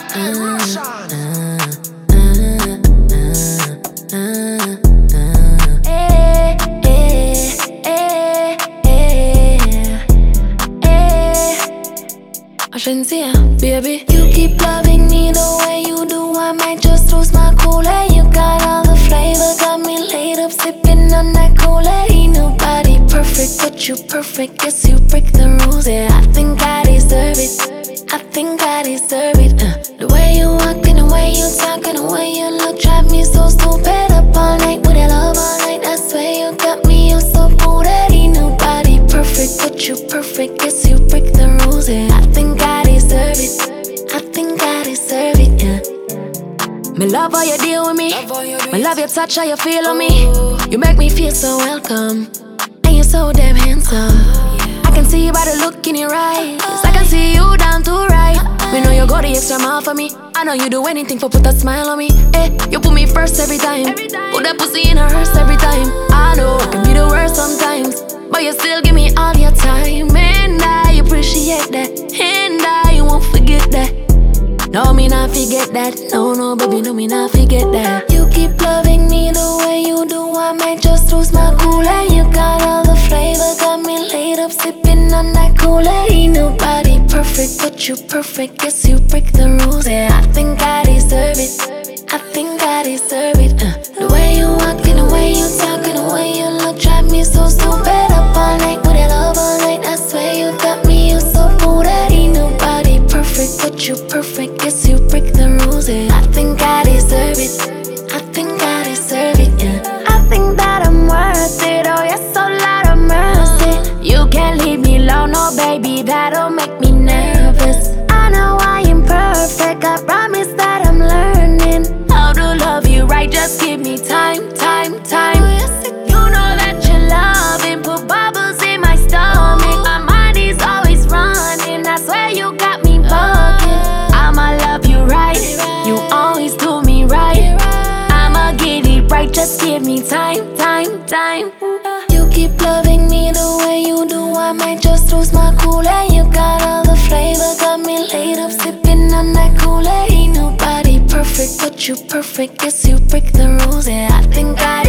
Shensia, baby, you keep loving me the way you do. I might just lose my cool. You got all the flavor, got me laid up sipping on that Kool-Aid. Ain't nobody perfect, but you perfect. Yes, you break the rules. Yeah, I think I deserve it. I think I deserve it. The way you walk and the way you talk and the way you look drive me so stupid. Up all night with that love all night. I swear you got me, I'm so booted. Ain't nobody perfect, but you perfect. Yes, you break the rules. Yeah, I think I deserve it. I think I deserve it. Yeah. Me love how you deal with me. Me love your touch, how you feel on me. You make me feel so welcome, and you're so damn handsome. I can see by the look in your eyes. I can see you down to right. We know you go the extra mile for me. I know you do anything for put a smile on me. You put me first every time. Put that pussy in a hearse every time. I know I can be the worst sometimes, but you still give me all your time. And I appreciate that, and I won't forget that. No, me not forget that. No, baby, no, me not forget that. You keep loving me the way you do. I might just lose my cool. And you got all the flavor, got me laid up sipping on that Kool-Aid. Ain't nobody perfect, but you perfect. Yes, you break the rules. Yeah, I think I deserve it. I think I deserve it. The way you walk and the way you talk and the way you look drive me so stupid. Up all night with that love all night. I swear you got me, you so booted. Ain't nobody perfect, but you perfect. Yes, you break the rules. Yeah, I think I deserve it. I think I deserve it. Yeah, I think that I'm worth it. Oh, yes, so Lord of mercy. You can't leave me alone, no, baby. That'll make me nervous. I know I am perfect. I promise that I'm learning how to love you right. Just give me time, time, time. You know that you're loving, put bubbles in my stomach. My mind is always running. I swear you got me bugging. I'ma love you right. You always do me right. I'ma get it right. Just give me time, time, time. You keep loving me the way you do. I might just lose my cool. And you got all the flavor, got me laid up sipping on that Kool-Aid. Ain't nobody perfect, but you perfect. Yes, you break the rules. Yeah, I think I